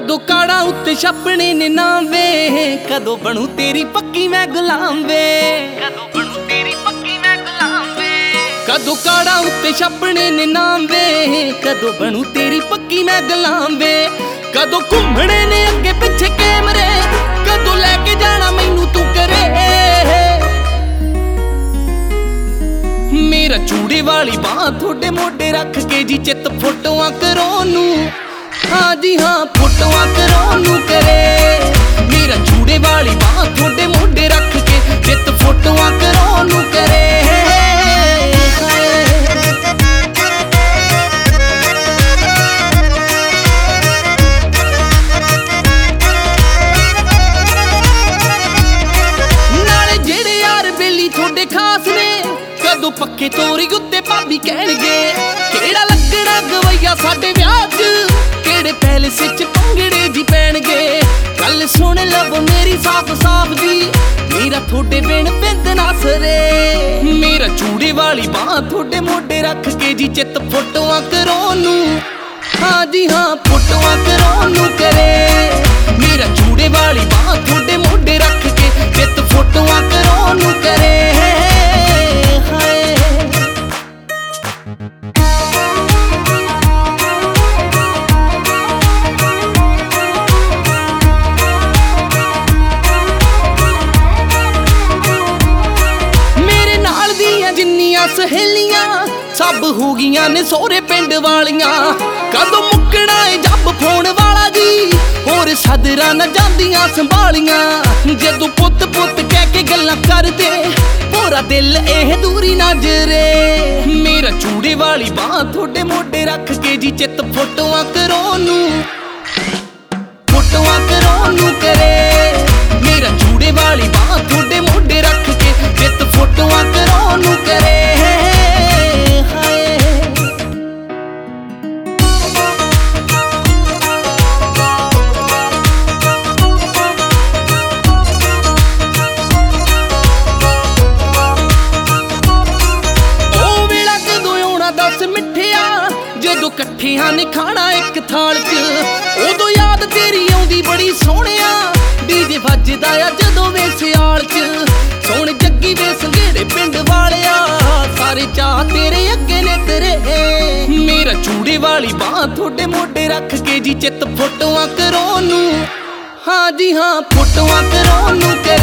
कदों काड़ा उत्ते छपने ने नाम वे, कदों बनू तेरी पक्की मैं गुलाम वे, कदों बनू तेरी पक्की मैं गुलाम वे। कदों काड़ा उत्ते छपने ने नाम वे, कदों बनू तेरी पक्की मैं गुलाम वे। कदों घूमने ने अगे पिछे कैमरे, कदों लैके जाना मैनू तू करे। मेरा चूड़े वाली बांह थोड़े मोढे रख के जी चित फोटोआं करों नू, हाँ जी हाँ फोटोआं करों नू करे। मेरा चूड़े वाली बांह थोड़े मोढे रख के चित फोटोआं करों नू करे। नाले जेड़े यार बेली थोड़े खास ने, कदों पक्के तोरी उत्ते भाभी कहणगे केड़ा लगना गवैया साडे विआह च, केड़े पैलेस च पंगड़े जी पैणगे। गल सुन लव मेरी साफ साफ जी, मेरा थोड़े बिन बिंद ना सरे। मेरा चूड़े वाली बांह थोड़े मोढे रख के जी चित फोटोआं करों नू, हाँ जी हाँ फोटोआं करों नू करे। मेरा चूड़े वाली बांह थोड़े मोढे रख के चित फोटोआं करों नू करे। सहेलियां सब हो गईयां ने सोहरे पिंड वालियां, कदों मुकना है जब फोन वाला जी, होर सदरां न जांदियां संभालियां। जदों पुत पुत कह के गल्लां करदे, पूरा दिल एह दूरी नजरे। मेरा चूड़े वाली बांह थोड़े मोढे रख के जी चित फोटोआं करों नू, फोटोआं करों नू करे। मेरा चूड़े वाली बांह थोड़े मोढे रख के चित फोटोआं करों नू करे। जदों कट्ठियां ने खाना एक थाल च, उदों याद तेरी आउंदी बड़ी सोहणिया। डीजे वजदा आ जदों वे सियाल च, सोहण जग्गी वे संघेड़े पिंड वालिया, सारे चाह तेरे अगे ने तेरे। मेरा चूड़े वाली बांह थोड़े मोढे रख के जी चित फोटोआं करों नू, हाँ जी हाँ फोटोआं करों नू।